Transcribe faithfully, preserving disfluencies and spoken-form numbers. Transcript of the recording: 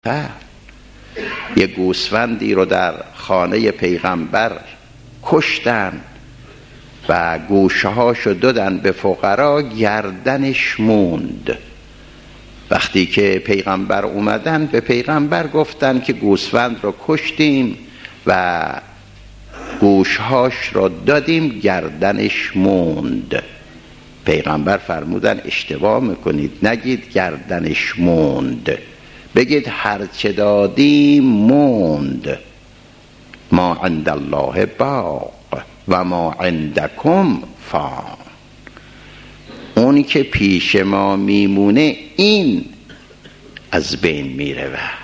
یه گوسفندی رو در خانه پیغمبر کشتن و گوشه هاشو دادن به فقرا، گردنش موند. وقتی که پیغمبر اومدن به پیغمبر گفتن که گوسفند رو کشتیم و گوشهاش رو دادیم، گردنش موند. پیغمبر فرمودن اشتباه میکنید، نگید گردنش موند، بگید هرچه دادیم موند. ما عند الله باق و ما عندکم فان. اونی که پیش ما میمونه این از بین میره.